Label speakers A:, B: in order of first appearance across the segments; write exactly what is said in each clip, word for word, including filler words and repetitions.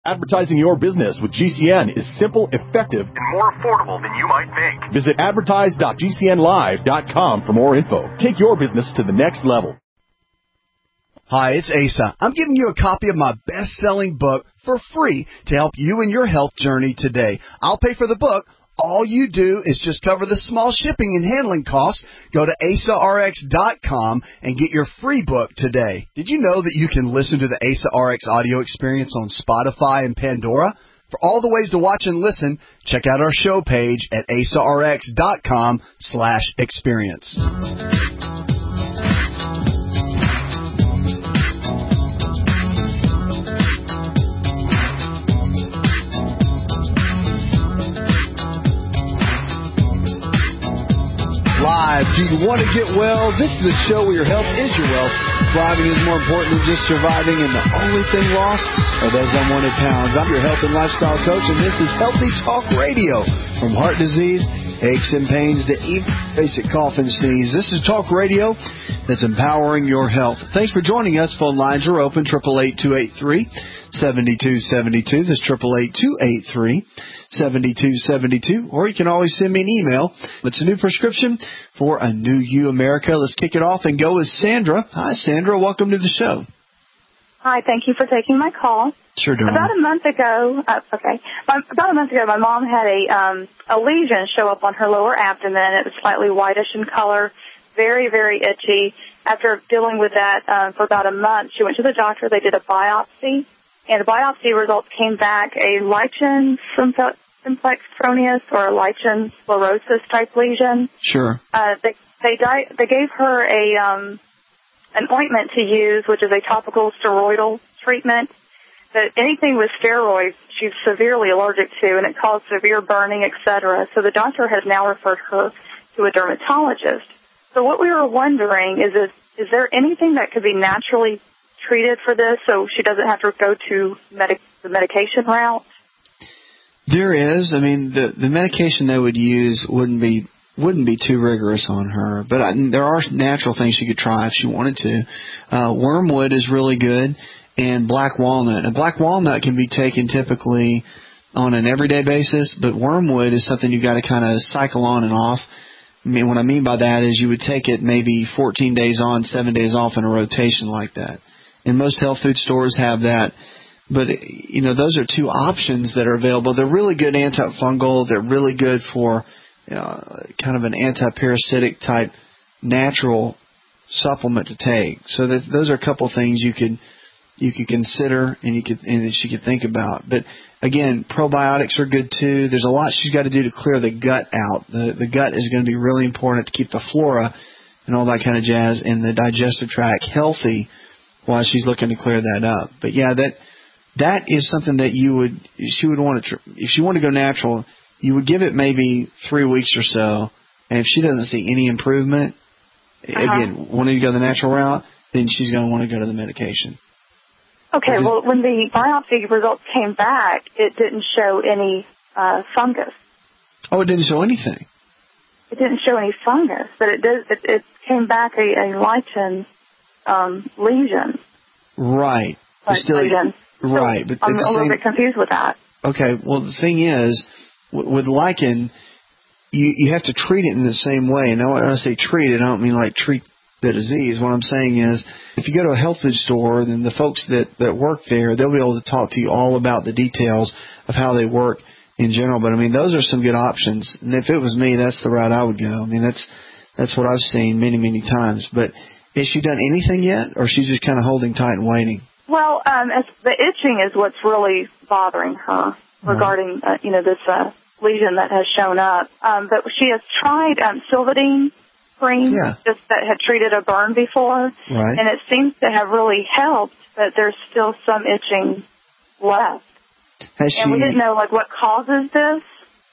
A: Advertising your business with G C N is simple, effective, and more affordable than you might think. Visit advertise dot g c n live dot com for more info. Take your business to the next level.
B: Hi, it's Asa. I'm giving you a copy of my best-selling book for free to help you in your health journey today. I'll pay for the book. All you do is just cover the small shipping and handling costs. Go to asa r x dot com and get your free book today. Did you know that you can listen to the Asa R X audio experience on Spotify and Pandora? For all the ways to watch and listen, check out our show page at asa r x dot com slash experience. Live. Do you want to get well? This is the show where your health is your wealth. Thriving is more important than just surviving, and the only thing lost are those unwanted pounds. I'm your health and lifestyle coach, and this is Healthy Talk Radio. From heart disease, aches and pains, to even basic cough and sneeze. This is Talk Radio that's empowering your health. Thanks for joining us. Phone lines are open, eight eight eight, two eight three, seven two seven two. That's eight eight eight, two eight three, seven two seven two. Or you can always send me an email. It's a new prescription for a new you, America. Let's kick it off and go with Sandra. Hi, Sandra. Welcome to the show.
C: Hi, thank you for taking my call.
B: Sure, darling.
C: About a month ago, uh, okay, about a month ago, my mom had a um, a lesion show up on her lower abdomen. It was slightly whitish in color, very, very itchy. After dealing with that uh, for about a month, she went to the doctor. They did a biopsy, and the biopsy results came back a lichen simplex cronius or a lichen sclerosis type lesion.
B: Sure.
C: Uh, they they, di- they gave her a um, an ointment to use, which is a topical steroidal treatment. That anything with steroids, she's severely allergic to, and it caused severe burning, et cetera. So the doctor has now referred her to a dermatologist. So what we were wondering is, is, is there anything that could be naturally treated for this so she doesn't have to go to medic- the medication route?
B: There is. I mean, the, the medication they would use wouldn't be wouldn't be too rigorous on her, but I, there are natural things she could try if she wanted to. Uh, wormwood is really good. And black walnut. And black walnut can be taken typically on an everyday basis, but wormwood is something you got to kind of cycle on and off. I mean, what I mean by that is you would take it maybe fourteen days on, seven days off in a rotation like that. And most health food stores have that. But, you know, those are two options that are available. They're really good antifungal. They're really good for you know, kind of an anti-parasitic type natural supplement to take. So that, those are a couple of things you could you could consider and you could and that she could think about. But again, probiotics are good too. There's a lot she's got to do to clear the gut out. The the gut is going to be really important to keep the flora and all that kind of jazz and the digestive tract healthy while she's looking to clear that up. But yeah, that that is something that you would she would want to if she wanted to go natural, you would give it maybe three weeks or so, and if she doesn't see any improvement, uh-huh. again, wanting to go the natural route, then she's going to want to go to the medication.
C: Okay,
B: Because,
C: well, when the biopsy results came back, it didn't show any uh, fungus.
B: Oh, it didn't show anything.
C: It didn't show any fungus, but it did. It, it came back a, a lichen um, lesion.
B: Right.
C: Like
B: still,
C: lesion.
B: Right,
C: so
B: but
C: I'm a little
B: same,
C: bit confused with that.
B: Okay, well, the thing is, w- with lichen, you you have to treat it in the same way. Now, when I say treat it, I don't mean like treat the disease. What I'm saying is, if you go to a health food store, then the folks that, that work there, they'll be able to talk to you all about the details of how they work in general. But, I mean, those are some good options. And if it was me, that's the route I would go. I mean, that's that's what I've seen many, many times. But has she done anything yet, or she's just kind of holding tight and waiting?
C: Well, um, as the itching is what's really bothering her regarding, uh, you know, this uh, lesion that has shown up. Um, but she has tried um, Silvadene cream,
B: yeah.
C: just that had treated a burn before,
B: right.
C: and it seems to have really helped, but there's still some itching left.
B: Has
C: and
B: she,
C: we didn't know, like, what causes this.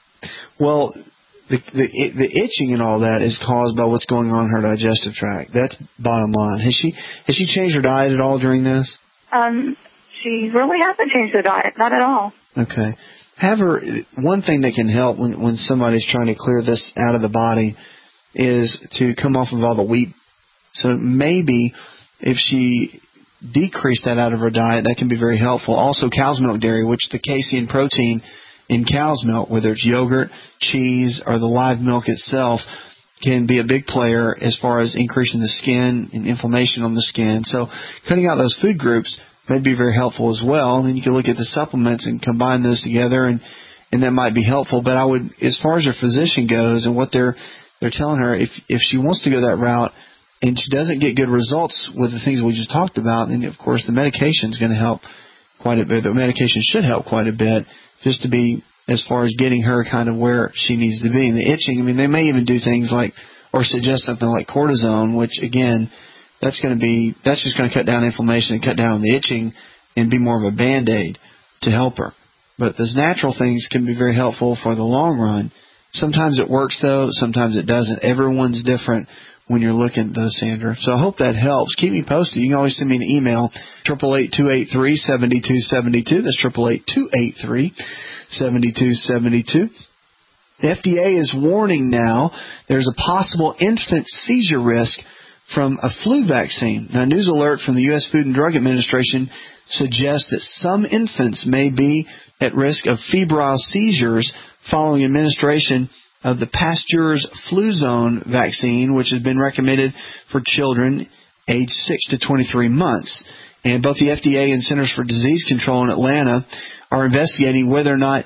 B: Well, the, the the itching and all that is caused by what's going on in her digestive tract. That's bottom line. Has she has she changed her diet at all during this?
C: Um, she really hasn't changed her diet, not at all.
B: Okay. Have her. One thing that can help when when somebody's trying to clear this out of the body is to come off of all the wheat. So maybe if she decrease that out of her diet, that can be very helpful. Also, cow's milk dairy, which the casein protein in cow's milk, whether it's yogurt, cheese, or the live milk itself, can be a big player as far as increasing the skin and inflammation on the skin. So cutting out those food groups may be very helpful as well. And then you can look at the supplements and combine those together, and, and that might be helpful. But I would, as far as your physician goes and what they're they're telling her, if if she wants to go that route and she doesn't get good results with the things we just talked about, then, of course, the medication is going to help quite a bit. The medication should help quite a bit just to be as far as getting her kind of where she needs to be. And the itching, I mean, they may even do things like, or suggest something like cortisone, which, again, that's going to be, that's just going to cut down inflammation and cut down on the itching and be more of a Band-Aid to help her. But those natural things can be very helpful for the long run. Sometimes it works, though. Sometimes it doesn't. Everyone's different when you're looking at those, Sandra. So I hope that helps. Keep me posted. You can always send me an email, eight eight eight, two eight three, seven two seven two. That's eight eight eight, two eight three, seven two seven two. The F D A is warning now there's a possible infant seizure risk from a flu vaccine. Now, a news alert from the U S Food and Drug Administration suggests that some infants may be at risk of febrile seizures following administration of the Pasteur's Fluzone vaccine, which has been recommended for children aged six to twenty-three months. And both the F D A and Centers for Disease Control in Atlanta are investigating whether or not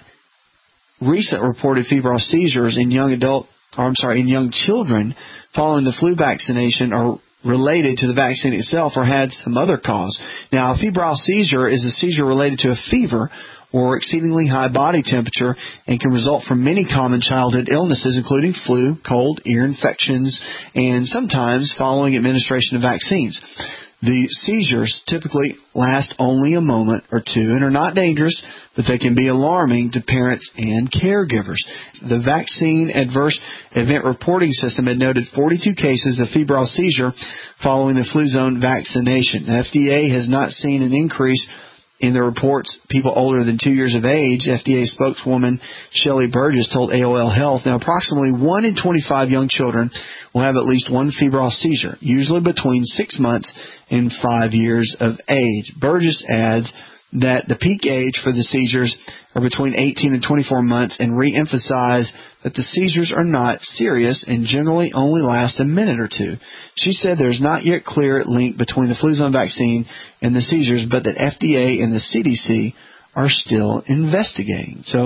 B: recent reported febrile seizures in young adult, or I'm sorry, in young children following the flu vaccination are related to the vaccine itself or had some other cause. Now, a febrile seizure is a seizure related to a fever or exceedingly high body temperature and can result from many common childhood illnesses, including flu, cold, ear infections, and sometimes following administration of vaccines. The seizures typically last only a moment or two and are not dangerous, but they can be alarming to parents and caregivers. The Vaccine Adverse Event Reporting System had noted forty-two cases of febrile seizure following the Fluzone vaccination. The F D A has not seen an increase in the reports people older than two years of age. F D A spokeswoman Shelley Burgess told A O L Health, now approximately one in twenty-five young children will have at least one febrile seizure, usually between six months and five years of age. Burgess adds that the peak age for the seizures are between eighteen and twenty-four months and re-emphasize that the seizures are not serious and generally only last a minute or two. She said there's not yet clear link between the Fluzone vaccine and the seizures, but that F D A and the C D C are still investigating. So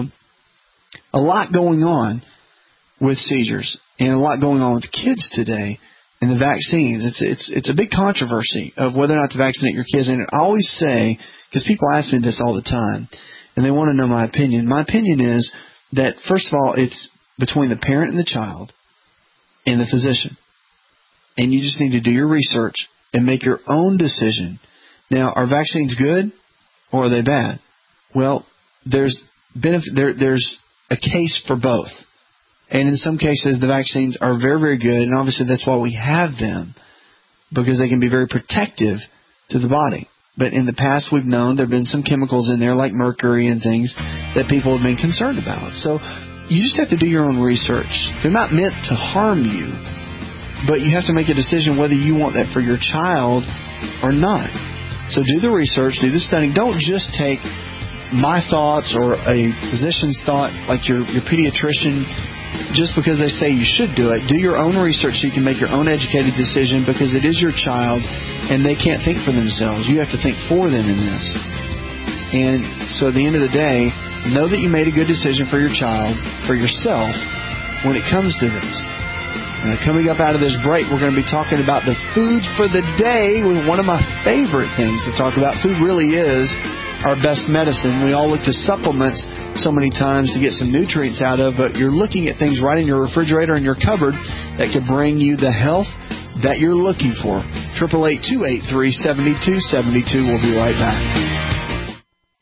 B: a lot going on with seizures and a lot going on with kids today and the vaccines. It's it's it's a big controversy of whether or not to vaccinate your kids. And I always say, because people ask me this all the time, and they want to know my opinion. My opinion is that, first of all, it's between the parent and the child and the physician. And you just need to do your research and make your own decision. Now, are vaccines good or are they bad? Well, there's benefit, there, there's a case for both. And in some cases, the vaccines are very, very good, and obviously that's why we have them, because they can be very protective to the body. But in the past, we've known there have been some chemicals in there, like mercury and things, that people have been concerned about. So you just have to do your own research. They're not meant to harm you, but you have to make a decision whether you want that for your child or not. So do the research, do the studying. Don't just take my thoughts or a physician's thought, like your, your pediatrician, just because they say you should do it. Do your own research so you can make your own educated decision, because it is your child and they can't think for themselves. You have to think for them in this. And so at the end of the day, know that you made a good decision for your child, for yourself, when it comes to this. Now, coming up out of this break, we're going to be talking about the food for the day, with one of my favorite things to talk about. Food really is our best medicine. We all look to supplements so many times to get some nutrients out of, but you're looking at things right in your refrigerator and your cupboard that could bring you the health that you're looking for. eight eight eight, two eight three, seven two seven two. We'll be right back.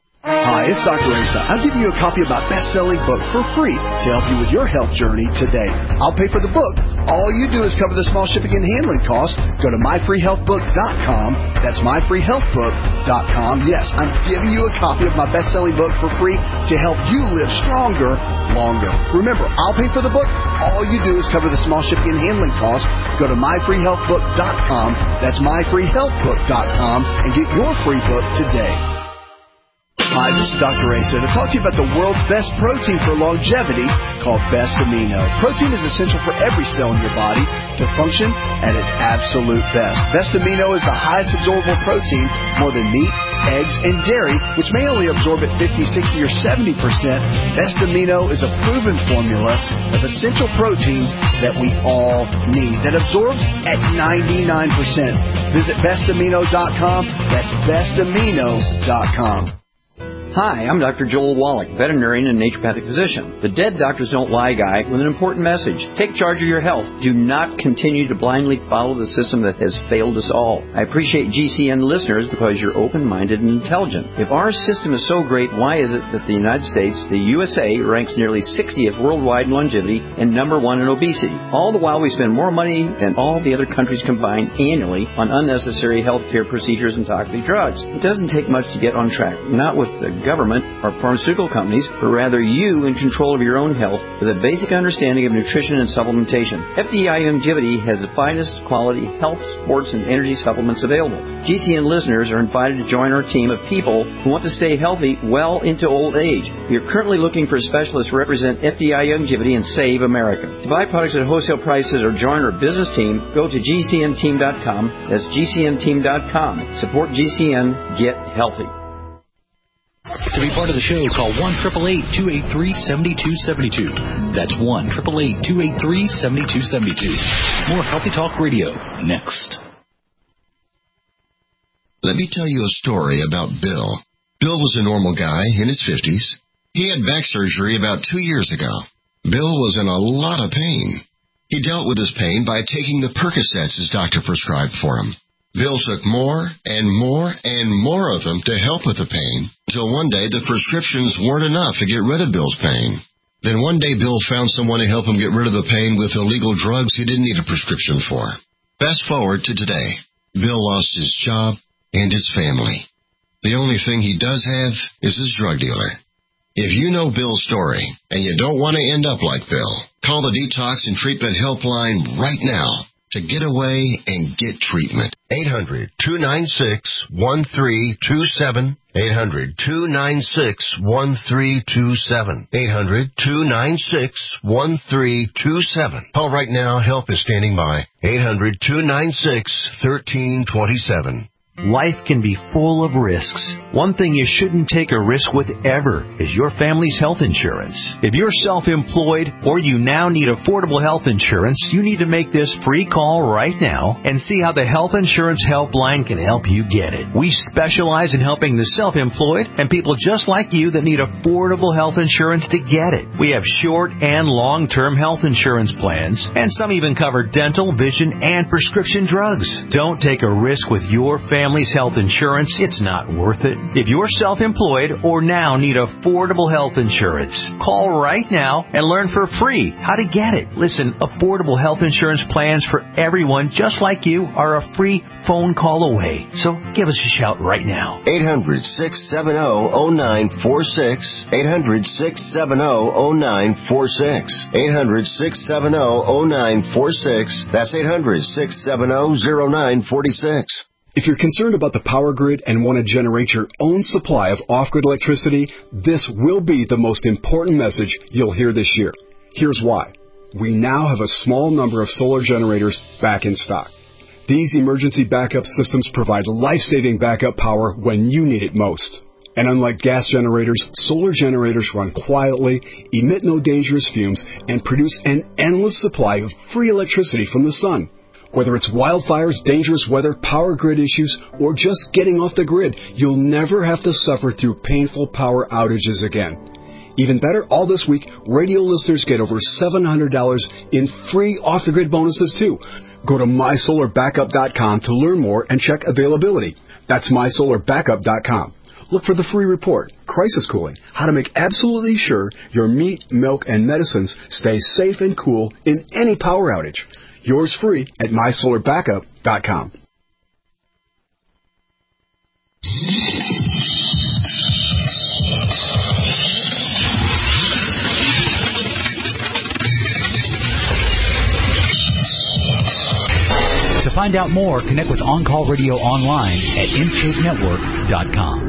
D: Hi, it's Doctor Asa. I'm giving you a copy of my best-selling book for free to help you with your health journey today. I'll pay for the book. All you do is cover the small shipping and handling costs. Go to my free health book dot com. That's my free health book dot com. Yes, I'm giving you a copy of my best-selling book for free to help you live stronger, longer. Remember, I'll pay for the book. All you do is cover the small shipping and handling costs. Go to my free health book dot com. That's my free health book dot com and get your free book today. Hi, this is Doctor Asa to talk to you about the world's best protein for longevity called Best Amino. Protein is essential for every cell in your body to function at its absolute best. Best Amino is the highest absorbable protein, more than meat, eggs, and dairy, which may only absorb at fifty, sixty, or seventy percent. Best Amino is a proven formula of essential proteins that we all need that absorbs at ninety-nine percent. Visit best amino dot com. That's best amino dot com.
E: Hi, I'm Doctor Joel Wallach, veterinarian and naturopathic physician. The Dead Doctors Don't Lie guy with an important message. Take charge of your health. Do not continue to blindly follow the system that has failed us all. I appreciate G C N listeners because you're open-minded and intelligent. If our system is so great, why is it that the United States, the U S A, ranks nearly sixtieth worldwide in longevity and number one in obesity? All the while we spend more money than all the other countries combined annually on unnecessary healthcare procedures and toxic drugs. It doesn't take much to get on track. Not with the government or pharmaceutical companies, but rather you in control of your own health with a basic understanding of nutrition and supplementation. F D I Longevity has the finest quality health, sports, and energy supplements available. G C N listeners are invited to join our team of people who want to stay healthy well into old age. We are currently looking for specialists to represent F D I Longevity and Save America. To buy products at wholesale prices or join our business team, go to G C N team dot com. That's G C N team dot com. Support G C N. Get healthy.
F: To be part of the show, call one eight eight eight, two eight three, seven two seven two. That's one eight eight eight, two eight three, seven two seven two. More Healthy Talk Radio next.
G: Let me tell you a story about Bill. Bill was a normal guy in his fifties. He had back surgery about two years ago. Bill was in a lot of pain. He dealt with his pain by taking the Percocets his doctor prescribed for him. Bill took more and more and more of them to help with the pain, until one day the prescriptions weren't enough to get rid of Bill's pain. Then one day Bill found someone to help him get rid of the pain with illegal drugs he didn't need a prescription for. Fast forward to today. Bill lost his job and his family. The only thing he does have is his drug dealer. If you know Bill's story and you don't want to end up like Bill, call the Detox and Treatment Helpline right now to get away and get treatment.
H: eight hundred, two nine six, one three two seven. eight hundred, two nine six, one three two seven. eight hundred, two nine six, one three two seven. Call right now. Help is standing by. eight hundred, two nine six, one three two seven.
I: Life can be full of risks. One thing you shouldn't take a risk with ever is your family's health insurance. If you're self-employed or you now need affordable health insurance, you need to make this free call right now and see how the Health Insurance Helpline can help you get it. We specialize in helping the self-employed and people just like you that need affordable health insurance to get it. We have short and long-term health insurance plans, and some even cover dental, vision, and prescription drugs. Don't take a risk with your family. Family's health insurance, it's not worth it. If you're self-employed or now need affordable health insurance, call right now and learn for free how to get it. Listen, affordable health insurance plans for everyone just like you are a free phone call away. So give us a shout right now.
H: eight hundred, six seven zero, zero nine four six. eight hundred, six seven zero, zero nine four six. eight hundred, six seven zero, zero nine four six. That's eight hundred, six seven zero, zero nine four six.
J: If you're concerned about the power grid and want to generate your own supply of off-grid electricity, this will be the most important message you'll hear this year. Here's why. We now have a small number of solar generators back in stock. These emergency backup systems provide life-saving backup power when you need it most. And unlike gas generators, solar generators run quietly, emit no dangerous fumes, and produce an endless supply of free electricity from the sun. Whether it's wildfires, dangerous weather, power grid issues, or just getting off the grid, you'll never have to suffer through painful power outages again. Even better, all this week, radio listeners get over seven hundred dollars in free off-the-grid bonuses, too. Go to my solar backup dot com to learn more and check availability. That's my solar backup dot com. Look for the free report, Crisis Cooling, how to make absolutely sure your meat, milk, and medicines stay safe and cool in any power outage. Yours free at my solar backup dot com.
F: To find out more, connect with On Call Radio online at inscape network dot com.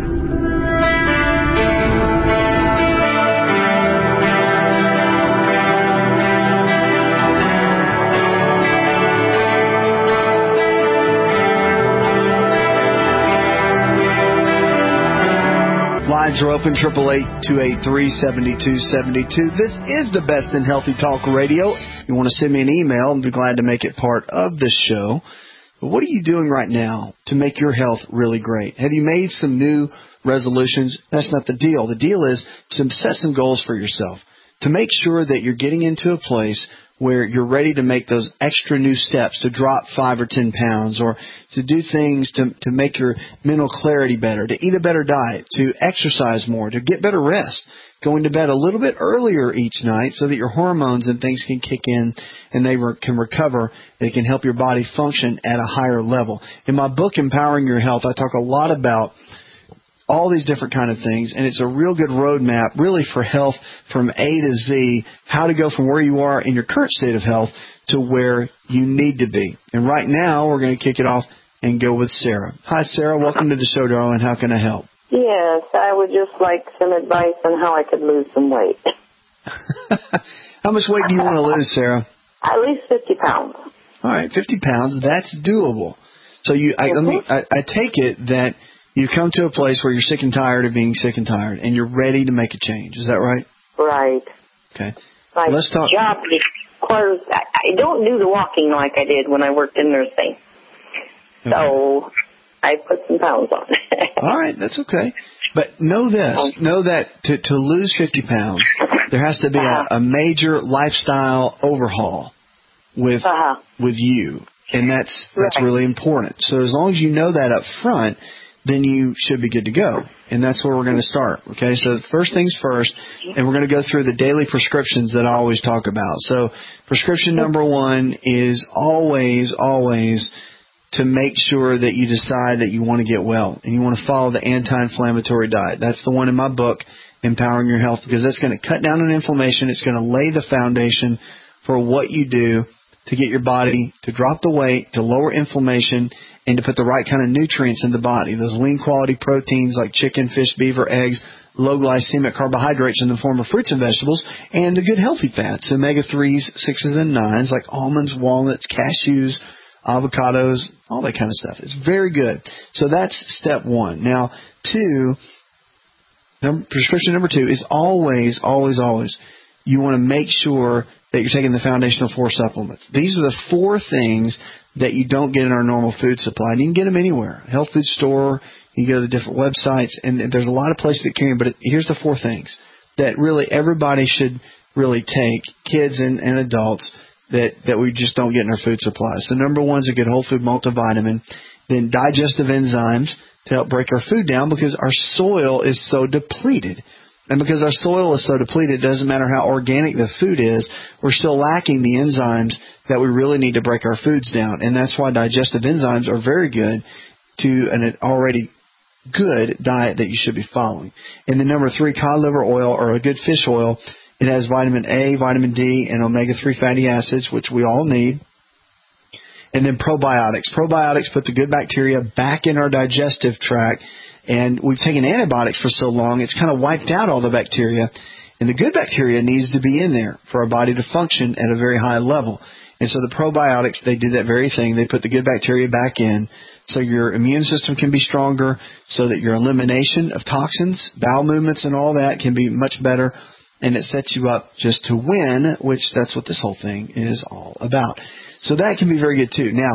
B: Lines are open, eight eight eight, two eight three, seven two seven two. This is the best in Healthy Talk Radio. If you want to send me an email, I'd be glad to make it part of this show. But what are you doing right now to make your health really great? Have you made some new resolutions? That's not the deal. The deal is to set some goals for yourself, to make sure that you're getting into a place where you're ready to make those extra new steps, to drop five or ten pounds, or to do things to, to make your mental clarity better, to eat a better diet, to exercise more, to get better rest, going to bed a little bit earlier each night so that your hormones and things can kick in and they re- can recover. It can help your body function at a higher level. In my book, Empowering Your Health, I talk a lot about all these different kind of things, and it's a real good roadmap, really, for health from A to Z, how to go from where you are in your current state of health to where you need to be. And right now, we're going to kick it off and go with Sarah. Hi, Sarah. Welcome to the show, darling. How can I help?
K: Yes, I would just like some advice on how I could lose some weight.
B: How much weight do you want to lose, Sarah?
K: At least fifty pounds.
B: All right, fifty pounds. That's doable. So you, I, let me, I, I take it that you come to a place where you're sick and tired of being sick and tired, and you're ready to make a change. Is that right?
K: Right.
B: Okay.
K: My
B: Let's talk.
K: job requires, I don't do the walking like I did when I worked in nursing. Okay. So I put some pounds on.
B: All right, that's okay. But know this, know that to, to lose fifty pounds, there has to be uh-huh. a, a major lifestyle overhaul with uh-huh. with you, and that's that's right. really important. So as long as you know that up front, then you should be good to go. And that's where we're going to start. Okay, so first things first, and we're going to go through the daily prescriptions that I always talk about. So prescription number one is always, always to make sure that you decide that you want to get well and you want to follow the anti-inflammatory diet. That's the one in my book, Empowering Your Health, because that's going to cut down on inflammation. It's going to lay the foundation for what you do to get your body to drop the weight, to lower inflammation, and to put the right kind of nutrients in the body. Those lean quality proteins like chicken, fish, beaver, eggs, low glycemic carbohydrates in the form of fruits and vegetables, and the good healthy fats, omega threes, sixes, and nines like almonds, walnuts, cashews, avocados, all that kind of stuff. It's very good. So that's step one. Now, two, number, prescription number two is always, always, always, you want to make sure that you're taking the foundational four supplements. These are the four things that you don't get in our normal food supply. And you can get them anywhere. Health food store, you go to the different websites, and there's a lot of places that carry them. But it, here's the four things that really everybody should really take, kids and, and adults, that, that we just don't get in our food supply. So number one is a good whole food multivitamin. Then digestive enzymes to help break our food down because our soil is so depleted. And because our soil is so depleted, it doesn't matter how organic the food is, we're still lacking the enzymes that we really need to break our foods down. And that's why digestive enzymes are very good to an already good diet that you should be following. And then number three, cod liver oil or a good fish oil. It has vitamin A, vitamin D, and omega three fatty acids, which we all need. And then probiotics. Probiotics put the good bacteria back in our digestive tract. And we've taken antibiotics for so long, it's kind of wiped out all the bacteria. And the good bacteria needs to be in there for our body to function at a very high level. And so the probiotics, they do that very thing. They put the good bacteria back in so your immune system can be stronger, so that your elimination of toxins, bowel movements, and all that can be much better. And it sets you up just to win, which that's what this whole thing is all about. So that can be very good too. Now,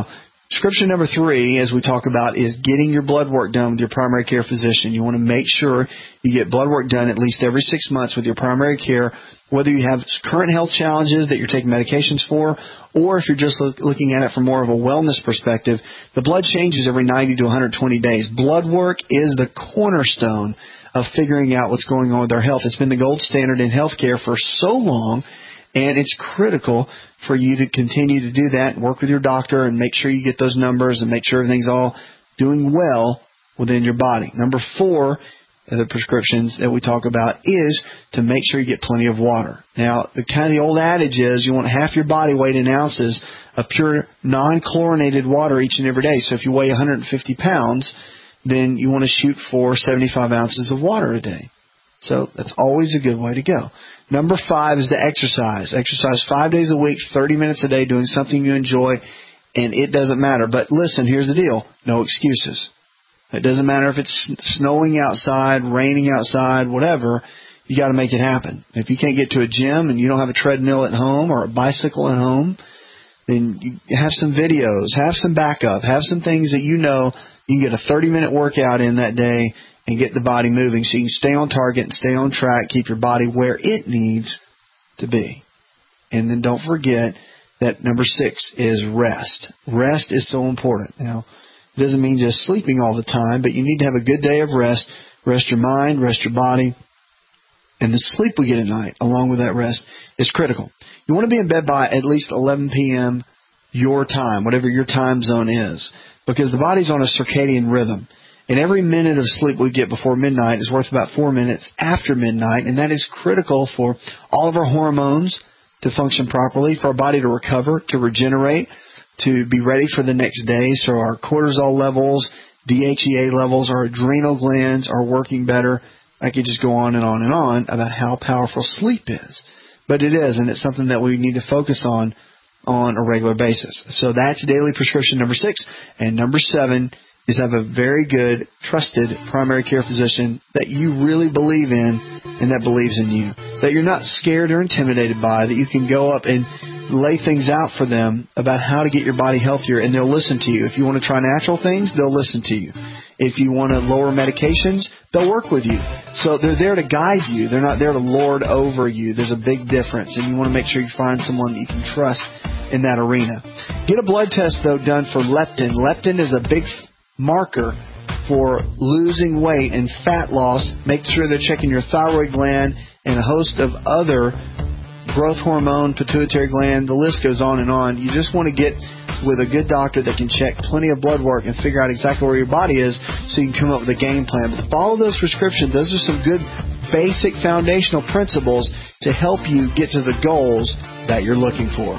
B: Prescription number three, as we talk about, is getting your blood work done with your primary care physician. You want to make sure you get blood work done at least every six months with your primary care, whether you have current health challenges that you're taking medications for, or if you're just look, looking at it from more of a wellness perspective. The blood changes every ninety to one hundred twenty days. Blood work is the cornerstone of figuring out what's going on with our health. It's been the gold standard in healthcare for so long, and it's critical for you to continue to do that and work with your doctor and make sure you get those numbers and make sure everything's all doing well within your body. Number four of the prescriptions that we talk about is to make sure you get plenty of water. Now, the kind of the old adage is you want half your body weight in ounces of pure non-chlorinated water each and every day. So if you weigh one hundred fifty pounds, then you want to shoot for seventy-five ounces of water a day. So that's always a good way to go. Number five is the exercise. Exercise five days a week, thirty minutes a day, doing something you enjoy, and it doesn't matter. But listen, here's the deal. No excuses. It doesn't matter if it's snowing outside, raining outside, whatever. You got to make it happen. If you can't get to a gym and you don't have a treadmill at home or a bicycle at home, then you have some videos, have some backup, have some things that you know you can get a thirty-minute workout in that day and get the body moving so you can stay on target and stay on track, keep your body where it needs to be. And then don't forget that number six is rest. Rest is so important. Now, it doesn't mean just sleeping all the time, but you need to have a good day of rest. Rest your mind, rest your body. And the sleep we get at night, along with that rest, is critical. You want to be in bed by at least eleven p.m. your time, whatever your time zone is, because the body's on a circadian rhythm. And every minute of sleep we get before midnight is worth about four minutes after midnight, and that is critical for all of our hormones to function properly, for our body to recover, to regenerate, to be ready for the next day. So our cortisol levels, D H E A levels, our adrenal glands are working better. I could just go on and on and on about how powerful sleep is. But it is, and it's something that we need to focus on on a regular basis. So that's daily prescription number six. And number seven is have a very good, trusted primary care physician that you really believe in and that believes in you, that you're not scared or intimidated by, that you can go up and lay things out for them about how to get your body healthier, and they'll listen to you. If you want to try natural things, they'll listen to you. If you want to lower medications, they'll work with you. So they're there to guide you. They're not there to lord over you. There's a big difference, and you want to make sure you find someone that you can trust in that arena. Get a blood test, though, done for leptin. Leptin is a big marker for losing weight and fat loss. Make sure they're checking your thyroid gland and a host of other growth hormone, pituitary gland, the list goes on and on. You just want to get with a good doctor that can check plenty of blood work and figure out exactly where your body is so you can come up with a game plan. But follow those prescriptions. Those are some good basic foundational principles to help you get to the goals that you're looking for.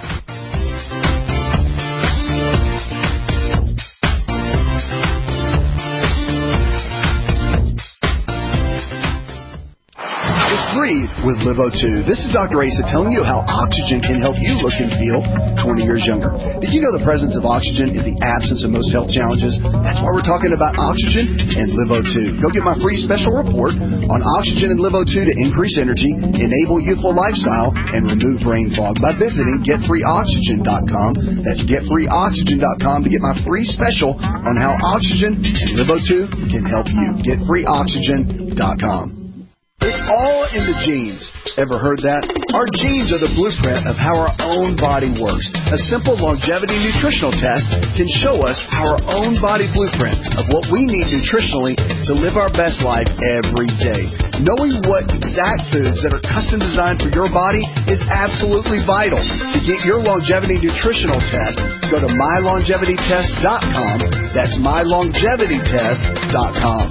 D: Breathe with Live O two. This is Doctor Asa telling you how oxygen can help you look and feel twenty years younger. Did you know the presence of oxygen is the absence of most health challenges? That's why we're talking about oxygen and Live O two. Go get my free special report on oxygen and Live O two to increase energy, enable youthful lifestyle, and remove brain fog by visiting get free oxygen dot com. That's get free oxygen dot com to get my free special on how oxygen and Live O two can help you. get free oxygen dot com. It's all in the genes. Ever heard that? Our genes are the blueprint of how our own body works. A simple longevity nutritional test can show us our own body blueprint of what we need nutritionally to live our best life every day. Knowing what exact foods that are custom designed for your body is absolutely vital. To get your longevity nutritional test, go to my longevity test dot com. That's my longevity test dot com.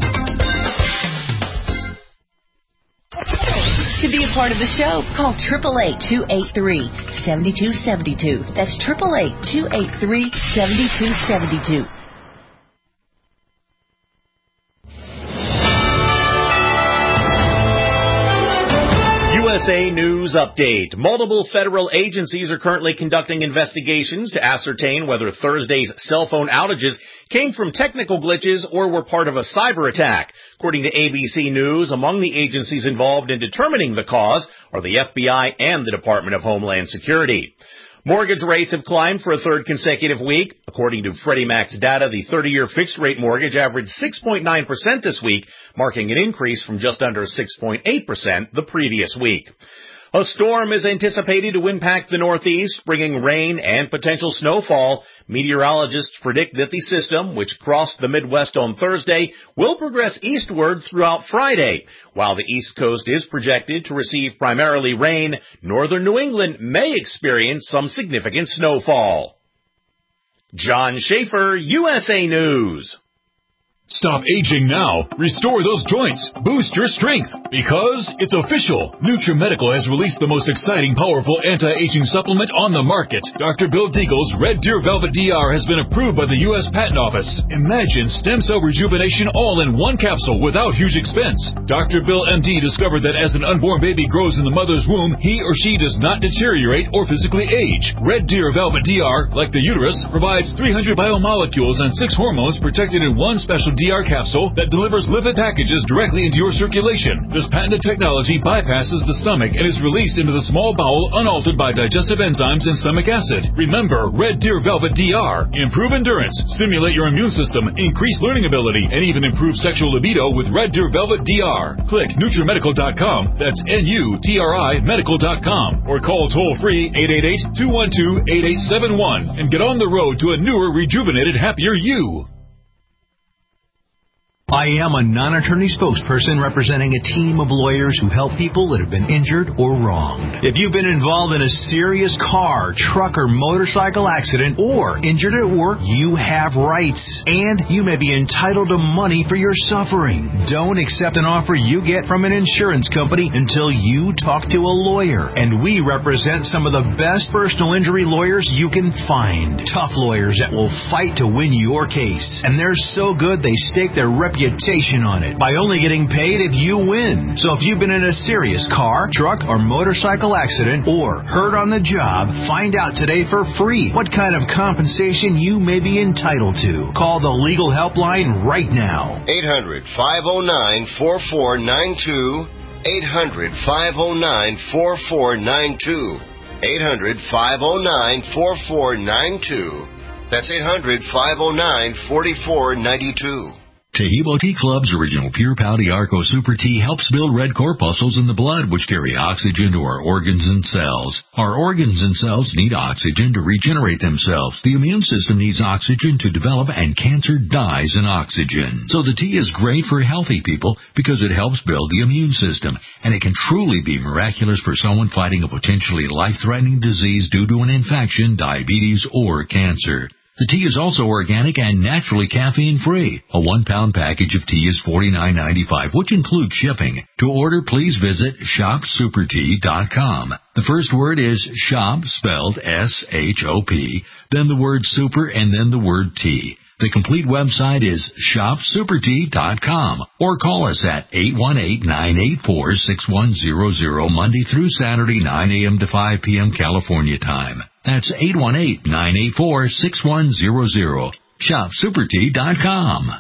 L: To be a part of the show, call eight eight eight, two eight three, seven two seven two. That's eight eight eight, two eight three, seven two seven two.
M: U S A News Update. Multiple federal agencies are currently conducting investigations to ascertain whether Thursday's cell phone outages came from technical glitches or were part of a cyber attack. According to A B C News, among the agencies involved in determining the cause are the F B I and the Department of Homeland Security. Mortgage rates have climbed for a third consecutive week. According to Freddie Mac's data, the thirty-year fixed-rate mortgage averaged six point nine percent this week, marking an increase from just under six point eight percent the previous week. A storm is anticipated to impact the Northeast, bringing rain and potential snowfall. Meteorologists predict that the system, which crossed the Midwest on Thursday, will progress eastward throughout Friday. While the East Coast is projected to receive primarily rain, northern New England may experience some significant snowfall. John Schaefer, U S A News.
N: Stop aging now. Restore those joints. Boost your strength. Because it's official. NutriMedical has released the most exciting, powerful anti-aging supplement on the market. Doctor Bill Deagle's Red Deer Velvet D R has been approved by the U S Patent Office. Imagine stem cell rejuvenation all in one capsule without huge expense. Doctor Bill M D discovered that as an unborn baby grows in the mother's womb, he or she does not deteriorate or physically age. Red Deer Velvet D R, like the uterus, provides three hundred biomolecules and six hormones protected in one special D R capsule that delivers lipid packages directly into your circulation. This patented technology bypasses the stomach and is released into the small bowel unaltered by digestive enzymes and stomach acid. Remember, Red Deer Velvet D R. Improve endurance, stimulate your immune system, increase learning ability, and even improve sexual libido with Red Deer Velvet D R. Click NutriMedical dot com, that's N U T R I medical dot com, or call toll-free eight eight eight, two one two, eight eight seven one and get on the road to a newer, rejuvenated, happier you.
I: I am a non-attorney spokesperson representing a team of lawyers who help people that have been injured or wronged. If you've been involved in a serious car, truck, or motorcycle accident or injured at work, you have rights, and you may be entitled to money for your suffering. Don't accept an offer you get from an insurance company until you talk to a lawyer. And we represent some of the best personal injury lawyers you can find. Tough lawyers that will fight to win your case. And they're so good they stake their reputation on it by only getting paid if you win. So if you've been in a serious car, truck, or motorcycle accident or hurt on the job, find out today for free what kind of compensation you may be entitled to. Call the legal helpline right now.
H: eight hundred, five oh nine, four four nine two. eight hundred, five oh nine, four four nine two. eight hundred, five oh nine, four four nine two. That's eight hundred, five oh nine, four four nine two.
F: Tahibo Tea Club's original Pure Pouty Arco Super Tea helps build red corpuscles in the blood, which carry oxygen to our organs and cells. Our organs and cells need oxygen to regenerate themselves. The immune system needs oxygen to develop, and cancer dies in oxygen. So the tea is great for healthy people because it helps build the immune system, and it can truly be miraculous for someone fighting a potentially life-threatening disease due to an infection, diabetes, or cancer. The tea is also organic and naturally caffeine-free. A one-pound package of tea is forty-nine ninety-five, which includes shipping. To order, please visit shop super tea dot com. The first word is shop, spelled S H O P, then the word super, and then the word tea. The complete website is shop super tea dot com, or call us at eight one eight, nine eight four, six one zero zero Monday through Saturday, nine a.m. to five p.m. California time. That's eight one eight, nine eight four, six one zero zero. shop super tea dot com.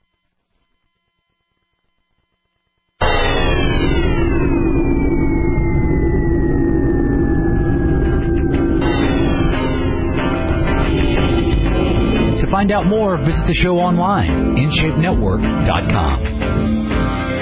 F: To find out more, visit the show online, in shape network dot com.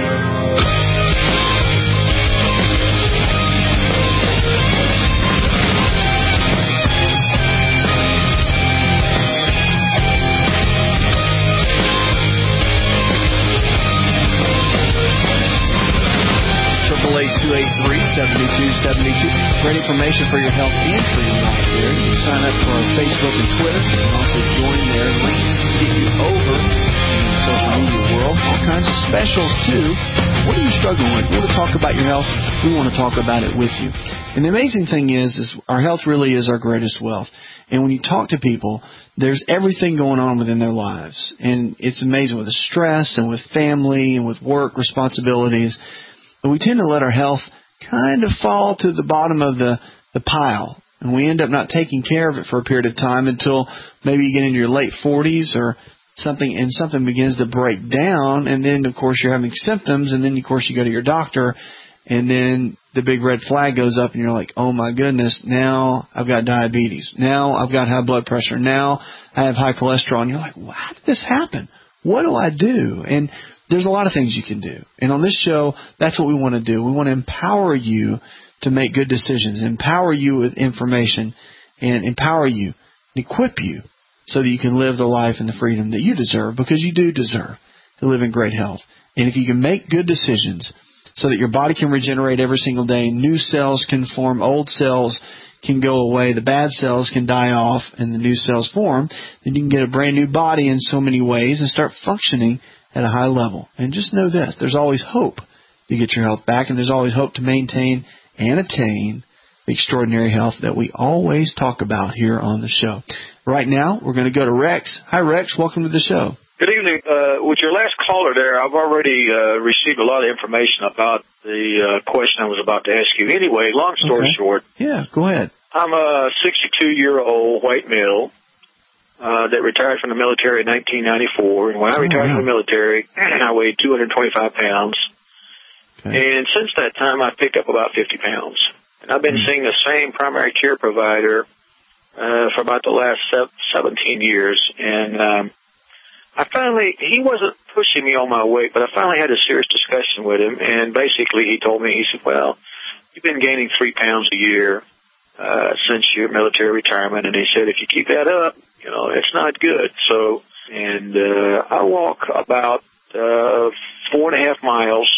B: two eight three, seven two seven two. Great information for your health and for your life there. You can sign up for our Facebook and Twitter. You can also join there. Links to get you over in the social media world. All kinds of specials, too. What are you struggling with? You want to talk about your health? We want to talk about it with you. And the amazing thing is, is our health really is our greatest wealth. And when you talk to people, there's everything going on within their lives. And it's amazing with the stress and with family and with work responsibilities. But we tend to let our health kind of fall to the bottom of the, the pile. And we end up not taking care of it for a period of time until maybe you get into your late forties or something, and something begins to break down. And then, of course, you're having symptoms. And then, of course, you go to your doctor. And then the big red flag goes up and you're like, oh my goodness, now I've got diabetes. Now I've got high blood pressure. Now I have high cholesterol. And you're like, well, how did this happen? What do I do? And there's a lot of things you can do. And on this show, that's what we want to do. We want to empower you to make good decisions, empower you with information, and empower you, and equip you so that you can live the life and the freedom that you deserve, because you do deserve to live in great health. And if you can make good decisions so that your body can regenerate every single day, new cells can form, old cells can go away, the bad cells can die off, and the new cells form, then you can get a brand new body in so many ways and start functioning at a high level. And just know this, there's always hope to get your health back, and there's always hope to maintain and attain the extraordinary health that we always talk about here on the show. Right now, we're going to go to Rex. Hi, Rex. Welcome to the show.
O: Good evening. Uh, with your last caller there, I've already uh, received a lot of information about the uh, question I was about to ask you. Anyway, long story
B: Okay.
O: short.
B: Yeah, go ahead.
O: I'm a sixty-two-year-old white male uh, that retired from the military in nineteen ninety-four. And when I
B: Oh,
O: retired
B: wow.
O: from the military, I weighed two hundred twenty-five pounds.
B: Okay.
O: And since that time, I've picked up about fifty pounds. And I've been
B: Mm.
O: seeing the same primary care provider uh, for about the last seventeen years. And um, I finally, he wasn't pushing me on my weight, but I finally had a serious discussion with him. And basically he told me, he said, well, you've been gaining three pounds a year uh, since your military retirement. And he said, if you keep that up, you know, it's not good. So, and uh, I walk about uh, four and a half miles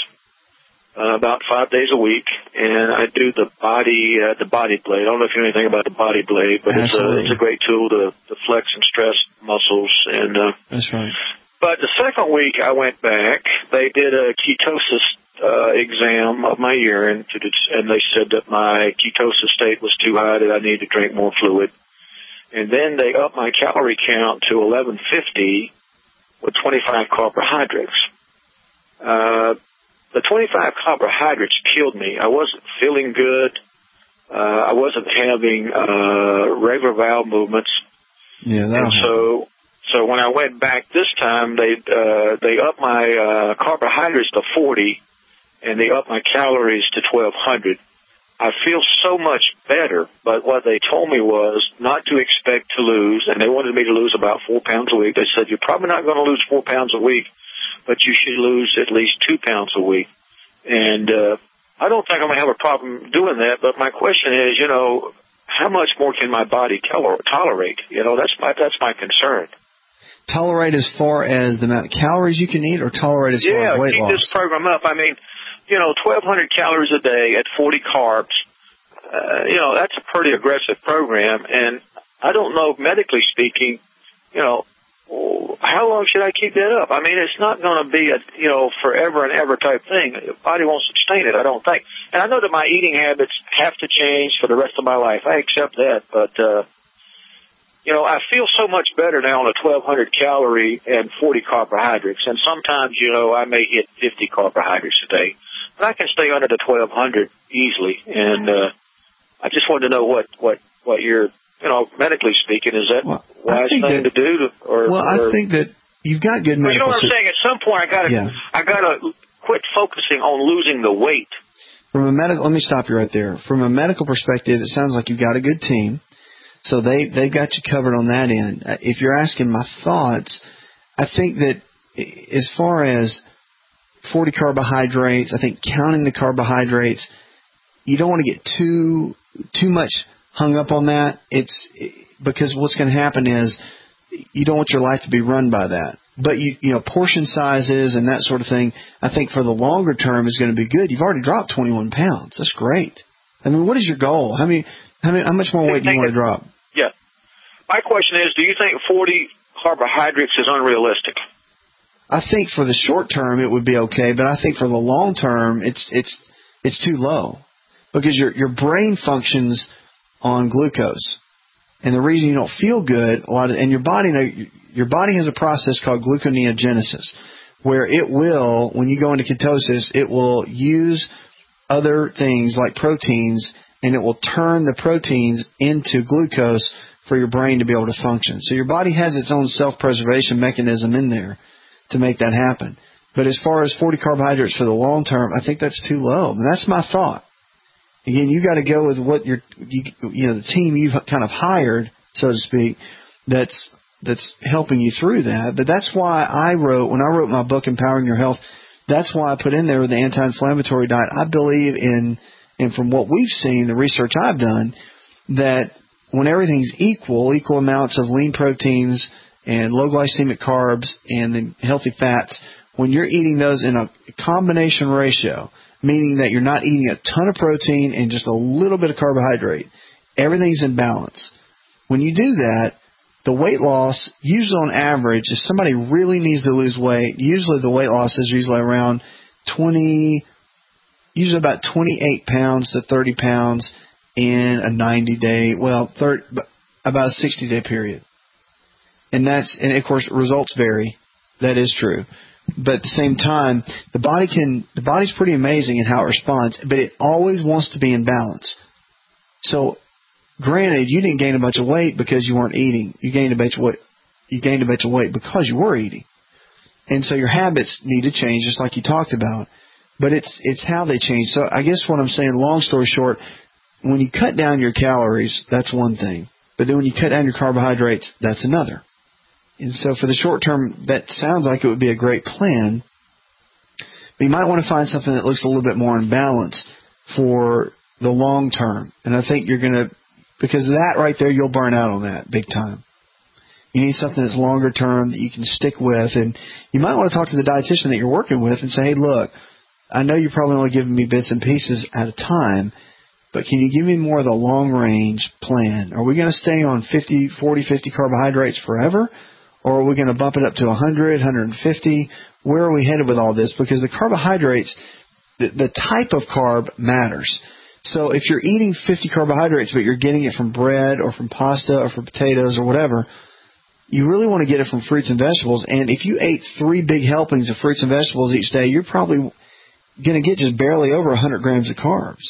O: Uh, about five days a week, and I do the body, uh, the body blade. I don't know if you know anything about the body blade, but it's a, it's a great tool to, to flex and stress muscles. And uh,
B: That's right.
O: but the second week I went back, they did a ketosis uh, exam of my urine, to det- and they said that my ketosis state was too high, that I needed to drink more fluid. And then they upped my calorie count to eleven fifty with twenty-five carbohydrates. Uh, The twenty-five carbohydrates killed me. I wasn't feeling good. Uh, I wasn't having uh, regular bowel movements.
B: Yeah, that
O: And so, so when I went back this time, they uh, they upped my uh, carbohydrates to forty, and they upped my calories to twelve hundred. I feel so much better, but what they told me was not to expect to lose, and they wanted me to lose about four pounds a week. They said, you're probably not going to lose four pounds a week, but you should lose at least two pounds a week. And uh, I don't think I'm going to have a problem doing that, but my question is, you know, how much more can my body toler- tolerate? You know, that's my that's my concern.
B: Tolerate as far as the amount of calories you can eat, or tolerate as
O: yeah,
B: far as weight
O: keep
B: loss?
O: this program up. I mean, you know, twelve hundred calories a day at forty carbs, uh, you know, that's a pretty aggressive program. And I don't know, medically speaking, you know, how long should I keep that up? I mean, it's not going to be a, you know, forever and ever type thing. The body won't sustain it, I don't think. And I know that my eating habits have to change for the rest of my life. I accept that. But, uh, you know, I feel so much better now on a twelve hundred calorie and forty carbohydrates. And sometimes, you know, I may hit fifty carbohydrates a day. But I can stay under the twelve hundred easily. And uh, I just wanted to know what, what, what your... You know, medically speaking, is that
B: well,
O: wise thing
B: that,
O: to do? To, or,
B: well,
O: or,
B: I think that you've got good medical...
O: Well, you know what I'm saying? At some point, I got to
B: yeah.
O: I got to quit focusing on losing the weight.
B: From a medical... Let me stop you right there. From a medical perspective, it sounds like you've got a good team. So they, they've got you covered on that end. If you're asking my thoughts, I think that as far as forty carbohydrates, I think counting the carbohydrates, you don't want to get too too much hung up on that. It's because what's going to happen is you don't want your life to be run by that. But you, you know, portion sizes and that sort of thing, I think for the longer term is going to be good. You've already dropped twenty-one pounds. That's great. I mean, what is your goal? How many, how many, how much more weight do you want to drop?
O: Yeah. My question is, do you think forty carbohydrates is unrealistic?
B: I think for the short term it would be okay, but I think for the long term it's it's it's too low because your your brain functions on glucose, and the reason you don't feel good a lot of, and your body your body has a process called gluconeogenesis, where it will, when you go into ketosis, it will use other things like proteins, and it will turn the proteins into glucose for your brain to be able to function. So your body has its own self-preservation mechanism in there to make that happen. But as far as forty carbohydrates for the long term, I think that's too low. And that's my thought. Again, you got to go with what you're, you, you know, the team you've kind of hired, so to speak, that's that's helping you through that. But that's why I wrote, when I wrote my book, Empowering Your Health, that's why I put in there the anti-inflammatory diet. I believe in, and from what we've seen, the research I've done, that when everything's equal, equal amounts of lean proteins and low glycemic carbs and the healthy fats, when you're eating those in a combination ratio, meaning that you're not eating a ton of protein and just a little bit of carbohydrate, everything's in balance. When you do that, the weight loss, usually on average, if somebody really needs to lose weight, usually the weight loss is usually around twenty, usually about twenty-eight pounds to thirty pounds in a ninety-day, well, thirty, about a sixty-day period. And that's, and of course, results vary. That is true. But at the same time, the body can, the body's pretty amazing in how it responds, but it always wants to be in balance. So, granted, you didn't gain a bunch of weight because you weren't eating. You gained a bunch of weight. You gained a bunch of weight because you were eating. And so your habits need to change, just like you talked about. But it's it's how they change. So I guess what I'm saying, long story short, when you cut down your calories, that's one thing. But then when you cut down your carbohydrates, that's another. And so for the short term, that sounds like it would be a great plan. But you might want to find something that looks a little bit more in balance for the long term. And I think you're going to, because of that right there, you'll burn out on that big time. You need something that's longer term that you can stick with. And you might want to talk to the dietitian that you're working with and say, hey, look, I know you're probably only giving me bits and pieces at a time, but can you give me more of the long-range plan? Are we going to stay on fifty, forty, fifty carbohydrates forever? Or are we going to bump it up to one hundred, one hundred fifty? Where are we headed with all this? Because the carbohydrates, the, the type of carb matters. So if you're eating fifty carbohydrates, but you're getting it from bread or from pasta or from potatoes or whatever, you really want to get it from fruits and vegetables. And if you ate three big helpings of fruits and vegetables each day, you're probably going to get just barely over one hundred grams of carbs.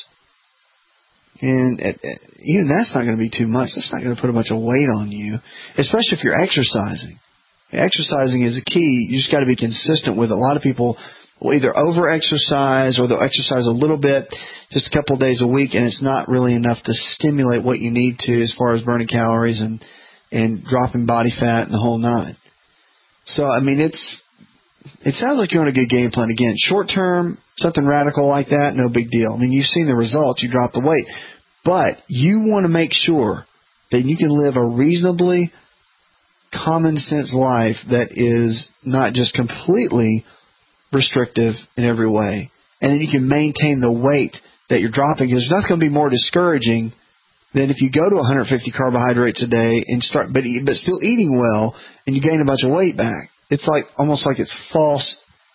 B: And even that's not going to be too much. That's not going to put a bunch of weight on you, especially if you're exercising. Exercising is a key. You just got to be consistent with it. A lot of people will either over-exercise or they'll exercise a little bit, just a couple of days a week, and it's not really enough to stimulate what you need to as far as burning calories and, and dropping body fat and the whole nine. So, I mean, it's it sounds like you're on a good game plan. Again, short-term, something radical like that, no big deal. I mean, you've seen the results. You dropped the weight. But you want to make sure that you can live a reasonably common-sense life that is not just completely restrictive in every way. And then you can maintain the weight that you're dropping. There's nothing going to be more discouraging than if you go to one hundred fifty carbohydrates a day and start, but, but still eating well, and you gain a bunch of weight back. It's like almost like it's false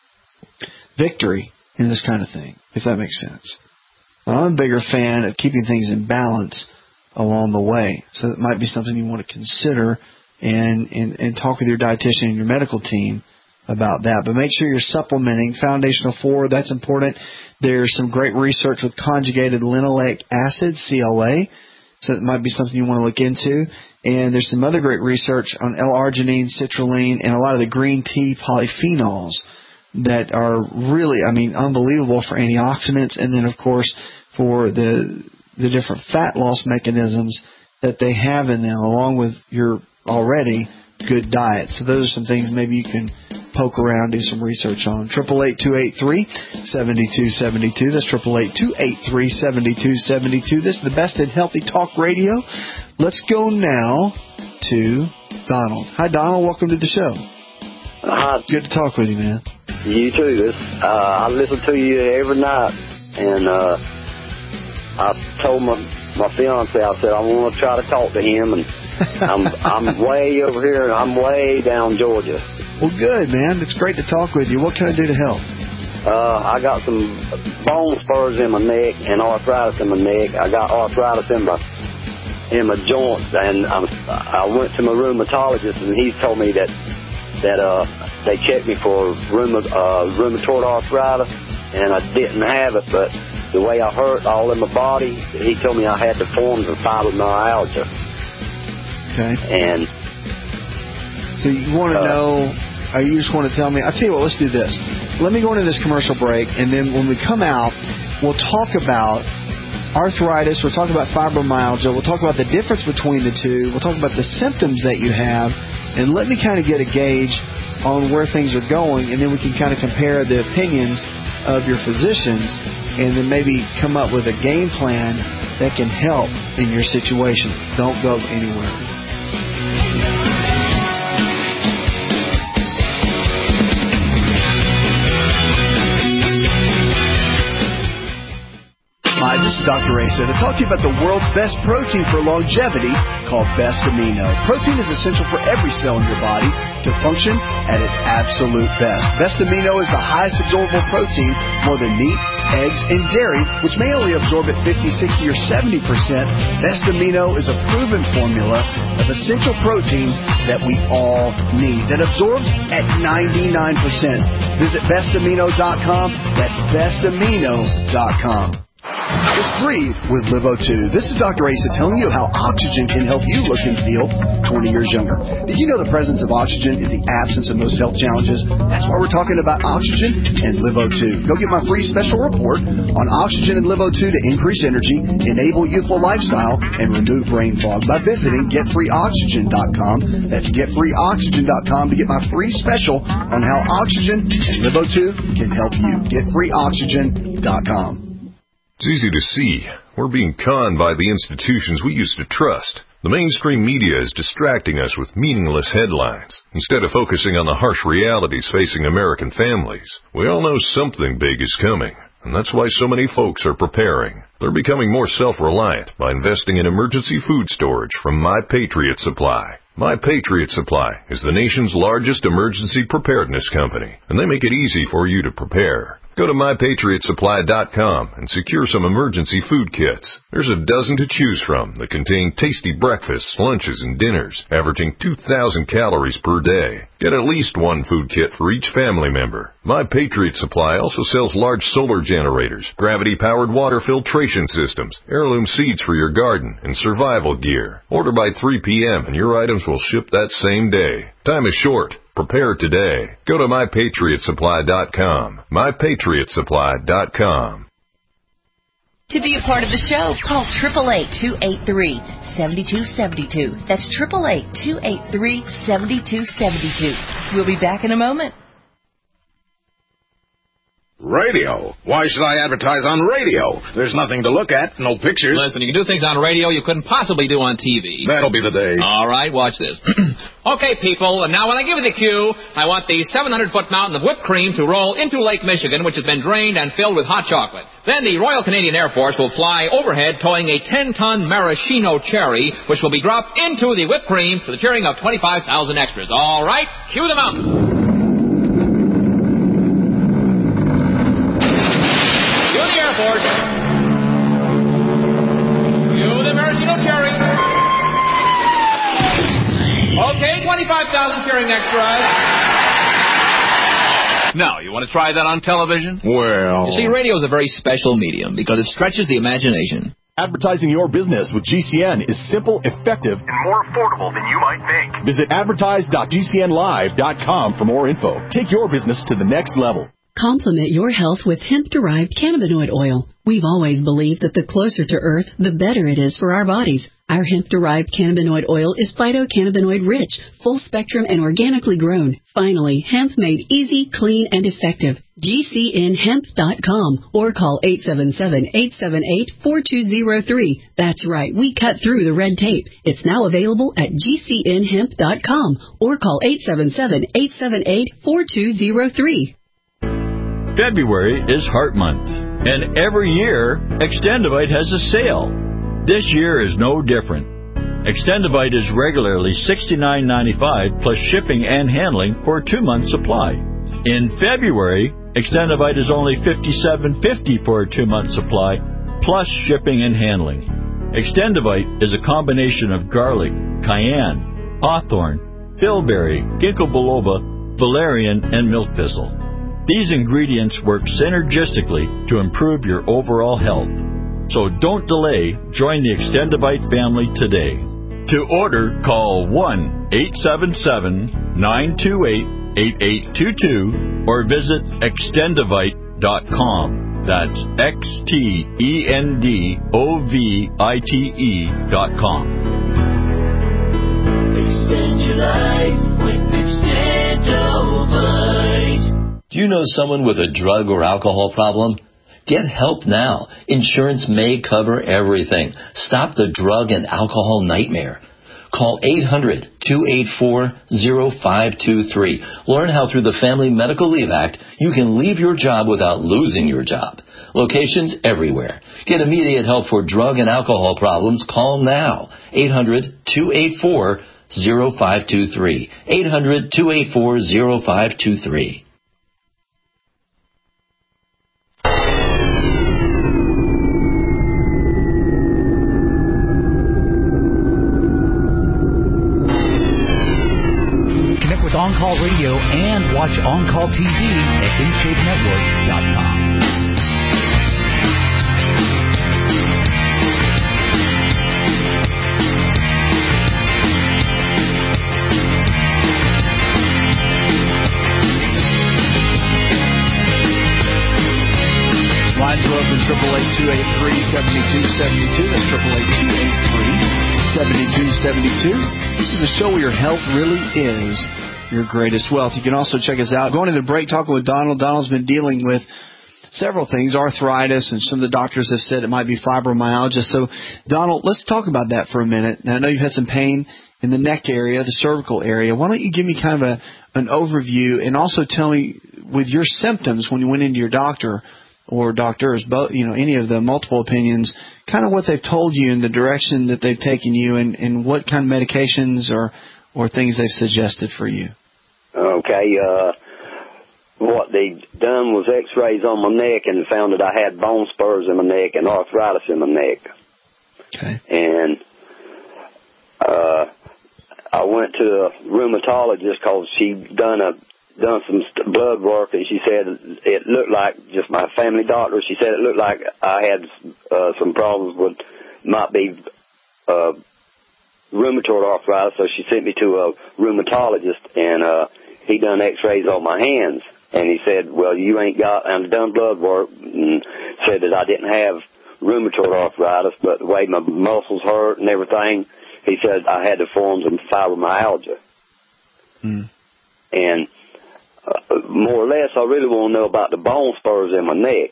B: victory in this kind of thing, if that makes sense. I'm a bigger fan of keeping things in balance along the way. So it might be something you want to consider and, and, and talk with your dietitian and your medical team about that. But make sure you're supplementing. Foundational four, that's important. There's some great research with conjugated linoleic acid, C L A. So it might be something you want to look into. And there's some other great research on L-arginine, citrulline, and a lot of the green tea polyphenols that are really, I mean, unbelievable for antioxidants, and then, of course, for the the different fat loss mechanisms that they have in them, along with your already good diet. So those are some things maybe you can poke around, do some research on. eight eight eight, two eight three, seven two seven two. That's eight eight eight, two eight three, seven two seven two. This is the Best in Healthy Talk Radio. Let's go now to Donald. Hi, Donald. Welcome to the show.
P: Hi.
B: Good to talk with you, man.
P: You too. This, uh, I listen to you every night, and uh, I told my my fiance, I said I want to try to talk to him, and I'm I'm way over here, and I'm way down Georgia.
B: Well, good, man. It's great to talk with you. What can I do to help?
P: Uh, I got some bone spurs in my neck and arthritis in my neck. I got arthritis in my in my joints, and I'm, I went to my rheumatologist, and he's told me that that uh they checked me for rheuma, uh, rheumatoid arthritis, and I didn't have it, but the way I hurt all in my body, he told me I had the forms of fibromyalgia.
B: Okay.
P: And
B: so you want to uh, know, or you just want to tell me, I'll tell you what, let's do this. Let me go into this commercial break, and then when we come out, we'll talk about arthritis. We'll talk about fibromyalgia. We'll talk about the difference between the two. We'll talk about the symptoms that you have. And let me kind of get a gauge on where things are going, and then we can kind of compare the opinions of your physicians and then maybe come up with a game plan that can help in your situation. Don't go anywhere.
D: Hi, this is Doctor Asa to talk to you about the world's best protein for longevity called Best Amino. Protein is essential for every cell in your body to function at its absolute best. Best Amino is the highest absorbable protein, more than meat, eggs, and dairy, which may only absorb at fifty, sixty, or seventy percent. Best Amino is a proven formula of essential proteins that we all need that absorbs at ninety-nine percent. Visit best amino dot com. That's best amino dot com. It's free with Livo two. This is Doctor Asa telling you how oxygen can help you look and feel twenty years younger. Did you know the presence of oxygen is the absence of most health challenges? That's why we're talking about oxygen and Livo two. Go get my free special report on oxygen and Livo two to increase energy, enable youthful lifestyle, and remove brain fog by visiting get free oxygen dot com. That's get free oxygen dot com to get my free special on how oxygen and Livo two can help you. get free oxygen dot com.
Q: It's easy to see. We're being conned by the institutions we used to trust. The mainstream media is distracting us with meaningless headlines, instead of focusing on the harsh realities facing American families. We all know something big is coming, and that's why so many folks are preparing. They're becoming more self-reliant by investing in emergency food storage from My Patriot Supply. My Patriot Supply is the nation's largest emergency preparedness company, and they make it easy for you to prepare. Go to my patriot supply dot com and secure some emergency food kits. There's a dozen to choose from that contain tasty breakfasts, lunches, and dinners, averaging two thousand calories per day. Get at least one food kit for each family member. My Patriot Supply also sells large solar generators, gravity-powered water filtration systems, heirloom seeds for your garden, and survival gear. Order by three p.m. and your items will ship that same day. Time is short. Prepare today. Go to my patriot supply dot com. my patriot supply dot com.
L: To be a part of the show, call eight eight eight, two eight three, seven two seven two. That's eight eight eight, two eight three, seven two seven two. We'll be back in a moment.
R: Radio? Why should I advertise on radio? There's nothing to look at, no pictures.
S: Listen, you can do things on radio you couldn't possibly do on T V.
R: That'll be the day.
S: All right, watch this. Okay, people, and now when I give you the cue, I want the seven hundred foot mountain of whipped cream to roll into Lake Michigan, which has been drained and filled with hot chocolate. Then the Royal Canadian Air Force will fly overhead towing a ten ton maraschino cherry, which will be dropped into the whipped cream to the cheering of twenty-five thousand extras. All right, cue the mountain. Okay, twenty-five thousand cheering extras.
I: Now, you want to try that on television?
R: Well...
S: You see, radio is a very special medium because it stretches the imagination.
A: Advertising your business with G C N is simple, effective, and more affordable than you might think. Visit advertise dot G C N live dot com for more info. Take your business to the next level.
T: Complement your health with hemp-derived cannabinoid oil. We've always believed that the closer to Earth, the better it is for our bodies. Our hemp-derived cannabinoid oil is phytocannabinoid-rich, full-spectrum, and organically grown. Finally, hemp made easy, clean, and effective. G C N hemp dot com or call eight seven seven, eight seven eight, four two zero three. That's right, we cut through the red tape. It's now available at G C N hemp dot com or call eight seven seven, eight seven eight, four two zero three.
U: February is Heart Month, and every year, Extendivite has a sale. This year is no different. Extendivite is regularly sixty-nine ninety-five plus shipping and handling for a two-month supply. In February, Extendivite is only fifty-seven fifty for a two-month supply plus shipping and handling. Extendivite is a combination of garlic, cayenne, hawthorn, bilberry, ginkgo biloba, valerian, and milk thistle. These ingredients work synergistically to improve your overall health. So don't delay. Join the Extendivite family today. To order, call one eight seven seven, nine two eight, eight eight two two or visit extendivite dot com. That's X T E N D O V I T E dot com.
C: Extend your life with Extendovite. Do you know someone with a drug or alcohol problem? Get help now. Insurance may cover everything. Stop the drug and alcohol nightmare. Call eight hundred, two eight four, zero five two three. Learn how through the Family Medical Leave Act you can leave your job without losing your job. Locations everywhere. Get immediate help for drug and alcohol problems. Call now. eight hundred, two eight four, zero five two three. eight hundred, two eight four, zero five two three.
V: On Call Radio and watch On Call T V at in shape network dot com.
D: Lines are open, eight eight eight, two eight three, seven two seven two. That's eight eight eight, two eight three, seven two seven two. This is the show where your health really is your greatest wealth. You can also check us out. Going to the break, talking with Donald. Donald's been dealing with several things, arthritis, and some of the doctors have said it might be fibromyalgia. So, Donald, let's talk about that for a minute. Now, I know you've had some pain in the neck area, the cervical area. Why don't you give me kind of a an overview and also tell me with your symptoms when you went into your doctor or doctors, both, you know, any of the multiple opinions, kind of what they've told you and the direction that they've taken you and, and what kind of medications or or things they've suggested for you.
P: Okay, uh, what they done was x-rays on my neck and found that I had bone spurs in my neck and arthritis in my neck.
D: Okay.
P: And uh, I went to a rheumatologist because she done a done some st- blood work, and she said it looked like, just my family doctor, she said it looked like I had uh, some problems with, might be uh, rheumatoid arthritis, so she sent me to a rheumatologist, and uh, he done x-rays on my hands, and he said, well, you ain't got, and done blood work, and said that I didn't have rheumatoid arthritis, but the way my muscles hurt and everything, he said I had to form some fibromyalgia.
D: Mm.
P: And uh, more or less, I really want to know about the bone spurs in my neck.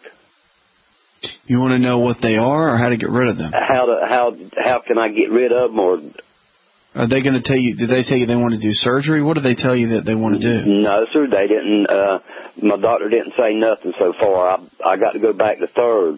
B: You want to know what they are or how to get rid of them?
P: How to, how how can I get rid of them? Or
B: are they going to tell you? Did they tell you they want to do surgery? What do they tell you that they want to do?
P: No, sir, they didn't. Uh, my doctor didn't say nothing so far. I I got to go back to third.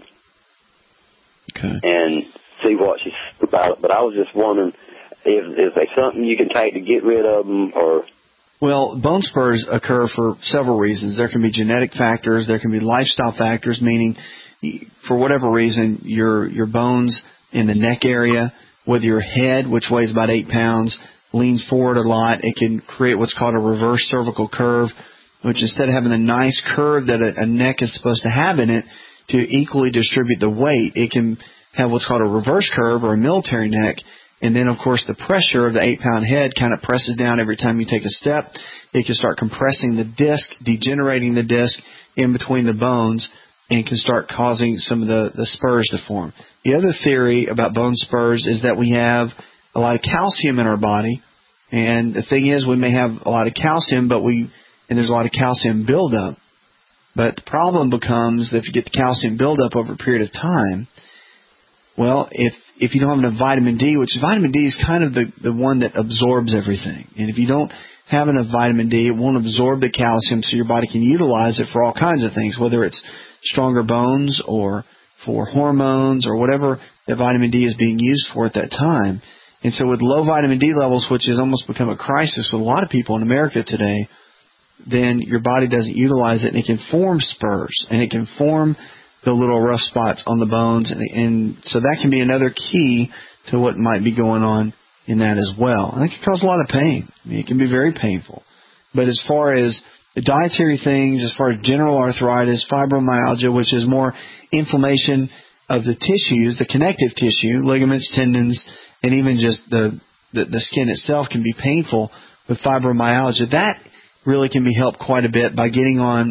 B: Okay.
P: And see what she said about it. But I was just wondering if is there something you can take to get rid of them, or.
B: Well, bone spurs occur for several reasons. There can be genetic factors. There can be lifestyle factors, meaning for whatever reason, your your bones in the neck area, whether your head, which weighs about eight pounds, leans forward a lot, it can create what's called a reverse cervical curve, which instead of having the nice curve that a, a neck is supposed to have in it to equally distribute the weight, it can have what's called a reverse curve or a military neck. And then, of course, the pressure of the eight-pound head kind of presses down every time you take a step. It can start compressing the disc, degenerating the disc in between the bones, and can start causing some of the, the spurs to form. The other theory about bone spurs is that we have a lot of calcium in our body. And the thing is, we may have a lot of calcium, but we and there's a lot of calcium buildup. But the problem becomes that if you get the calcium buildup over a period of time, well, if if you don't have enough vitamin D, which vitamin D is kind of the, the one that absorbs everything. And if you don't have enough vitamin D, it won't absorb the calcium so your body can utilize it for all kinds of things, whether it's stronger bones or for hormones or whatever that vitamin D is being used for at that time. And so with low vitamin D levels, which has almost become a crisis with a lot of people in America today, then your body doesn't utilize it, and it can form spurs, and it can form the little rough spots on the bones, and, and so that can be another key to what might be going on in that as well. I think it can cause a lot of pain. I mean, it can be very painful. But as far as the dietary things, as far as general arthritis, fibromyalgia, which is more inflammation of the tissues, the connective tissue, ligaments, tendons, and even just the, the, the skin itself can be painful with fibromyalgia. That really can be helped quite a bit by getting on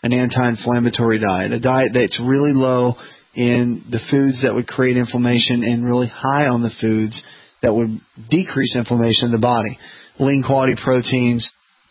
B: an anti-inflammatory diet, a diet that's really low in the foods that would create inflammation and really high on the foods that would decrease inflammation in the body. Lean quality proteins,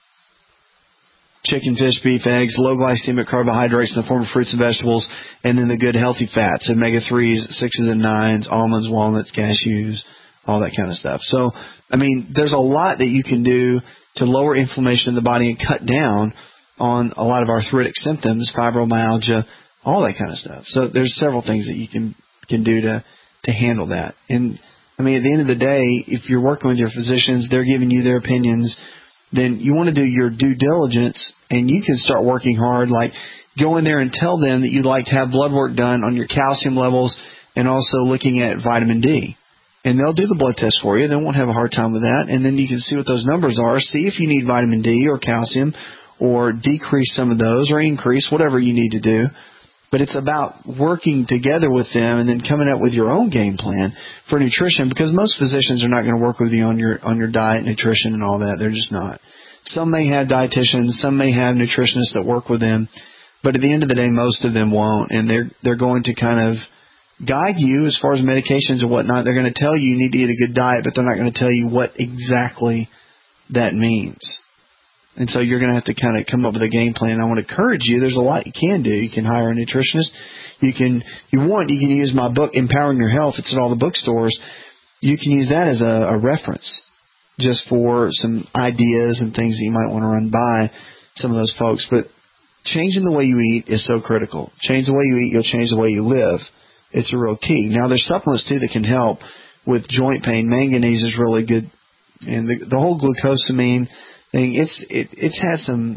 B: chicken, fish, beef, eggs, low glycemic carbohydrates in the form of fruits and vegetables, and then the good healthy fats, omega threes, sixes and nines, almonds, walnuts, cashews, all that kind of stuff. So, I mean, there's a lot that you can do to lower inflammation in the body and cut down on a lot of arthritic symptoms, fibromyalgia, all that kind of stuff. So there's several things that you can can do to, to handle that. And, I mean, at the end of the day, if you're working with your physicians, they're giving you their opinions, then you want to do your due diligence, and you can start working hard, like go in there and tell them that you'd like to have blood work done on your calcium levels and also looking at vitamin D. And they'll do the blood test for you. They won't have a hard time with that. And then you can see what those numbers are, see if you need vitamin D or calcium, or decrease some of those or increase, whatever you need to do. But it's about working together with them and then coming up with your own game plan for nutrition, because most physicians are not going to work with you on your on your diet, nutrition, and all that. They're just not. Some may have dietitians, some may have nutritionists that work with them, but at the end of the day, most of them won't, and they're they're going to kind of guide you as far as medications and whatnot. They're going to tell you you need to eat a good diet, but they're not going to tell you what exactly that means. And so you're going to have to kind of come up with a game plan. I want to encourage you. There's a lot you can do. You can hire a nutritionist. You can, if you want, you can use my book, Empowering Your Health. It's at all the bookstores. You can use that as a, a reference just for some ideas and things that you might want to run by some of those folks. But changing the way you eat is so critical. Change the way you eat, you'll change the way you live. It's a real key. Now, there's supplements, too, that can help with joint pain. Manganese is really good. And the, the whole glucosamine thing, it's it, it's had some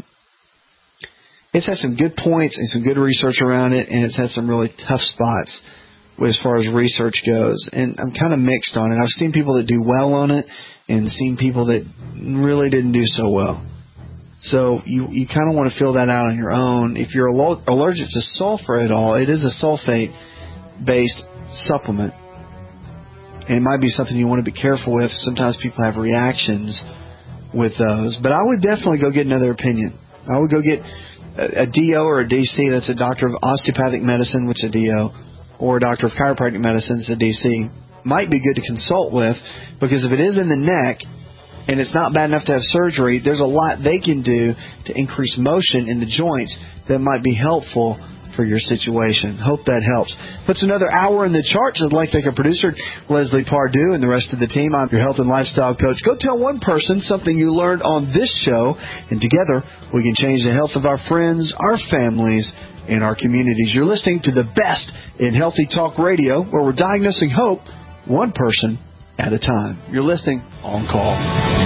B: it's had some good points and some good research around it, and it's had some really tough spots as far as research goes. And I'm kind of mixed on it. I've seen people that do well on it and seen people that really didn't do so well. So you you kind of want to fill that out on your own. If you're allergic to sulfur at all, it is a sulfate-based supplement. And it might be something you want to be careful with. Sometimes people have reactions with those. But I would definitely go get another opinion. I would go get a, a D O or a D C, that's a doctor of osteopathic medicine, which is a D O, or a doctor of chiropractic medicine, that's a D C. Might be good to consult with, because if it is in the neck and it's not bad enough to have surgery, there's a lot they can do to increase motion in the joints that might be helpful for your situation. Hope that helps. Puts another hour in the charts. I'd like to thank our producer, Leslie Pardue, and the rest of the team. I'm your health and lifestyle coach. Go tell one person something you learned on this show, and together we can change the health of our friends, our families, and our communities. You're listening to the best in Healthy Talk Radio, where we're diagnosing hope one person at a time. You're listening On Call.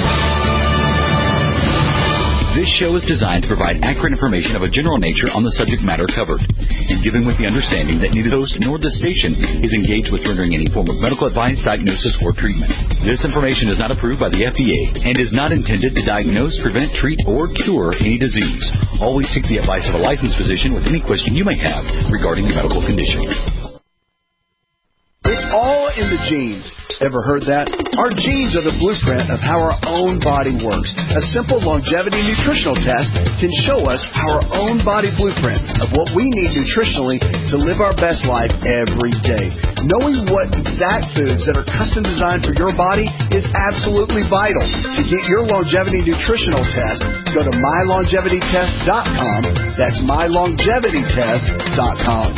E: This show is designed to provide accurate information of a general nature on the subject matter covered, and given with the understanding that neither host nor the station is engaged with rendering any form of medical advice, diagnosis, or treatment. This information is not approved by the F D A and is not intended to diagnose, prevent, treat, or cure any disease. Always seek the advice of a licensed physician with any question you may have regarding your medical condition.
D: It's all in the genes. Ever heard that? Our genes are the blueprint of how our own body works. A simple longevity nutritional test can show us our own body blueprint of what we need nutritionally to live our best life every day. Knowing what exact foods that are custom designed for your body is absolutely vital. To get your longevity nutritional test, go to my longevity test dot com. That's my longevity test dot com.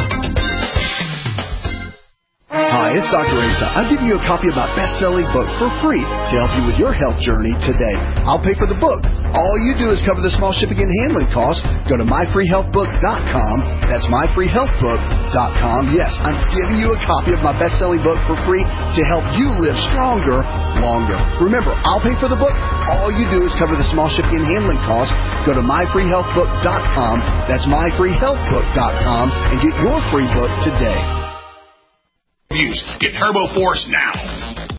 D: Hi, it's Doctor Asa. I'm giving you a copy of my best-selling book for free to help you with your health journey today. I'll pay for the book. All you do is cover the small shipping and handling costs. Go to my free health book dot com. That's my free health book dot com. Yes, I'm giving you a copy of my best-selling book for free to help you live stronger, longer. Remember, I'll pay for the book. All you do is cover the small shipping and handling costs. Go to my free health book dot com. That's my free health book dot com and get your free book today.
R: Get Turbo Force now.